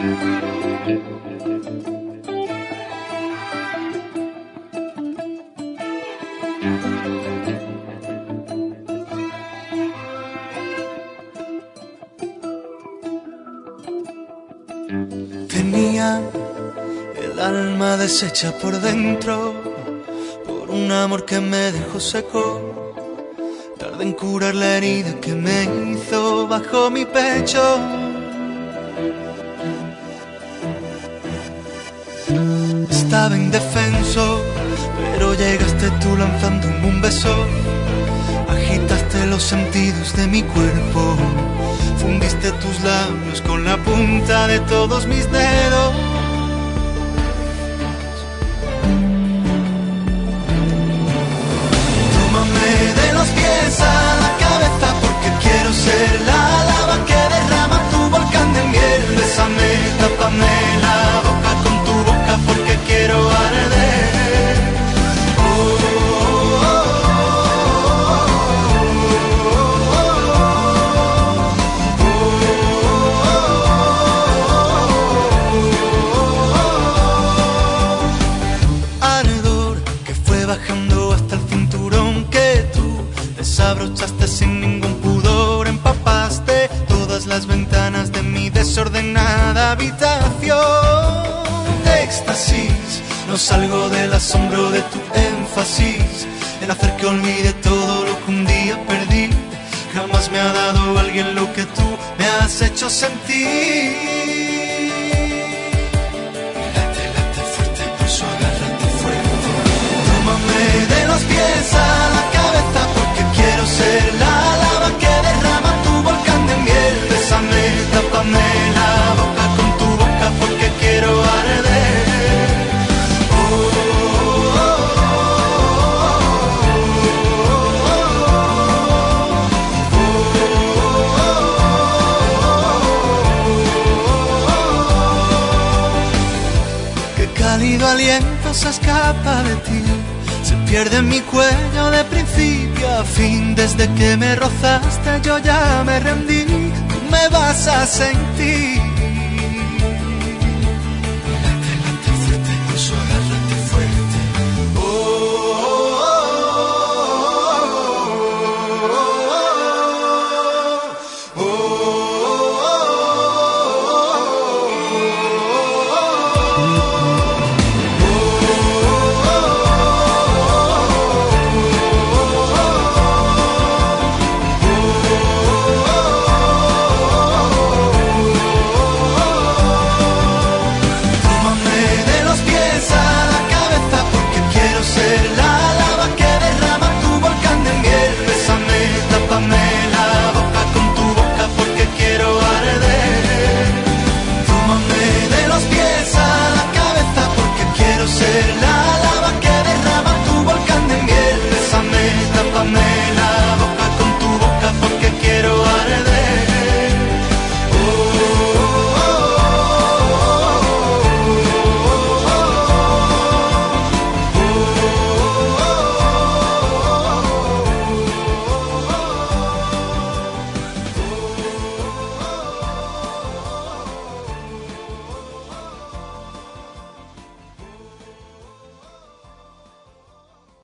Tenía el alma deshecha por dentro por un amor que me dejó seco. Tardé en curar la herida que me hizo bajo mi pecho. Estaba indefenso, pero llegaste tú lanzándome un beso. Agitaste los sentidos de mi cuerpo, fundiste tus labios con la punta de todos mis dedos. Tómame de los pies a la cabeza, porque quiero ser la lava que derrama tu volcán de miel. Bésame, tápame la boca con tu boca, porque quiero arder. Bajando hasta el cinturón que tú desabrochaste sin ningún pudor. Empapaste todas las ventanas de mi desordenada habitación. De éxtasis, no salgo del asombro de tu énfasis en hacer que olvide todo lo que un día perdí. Jamás me ha dado alguien lo que tú me has hecho sentir. De los pies a la cabeza, porque quiero ser la lava que derrama tu volcán de miel. Bésame, tápame la boca con tu boca, porque quiero arder. Qué cálido aliento se escapa de ti, pierde mi cuello de principio a fin. Desde que me rozaste yo ya me rendí. Tú me vas a sentir.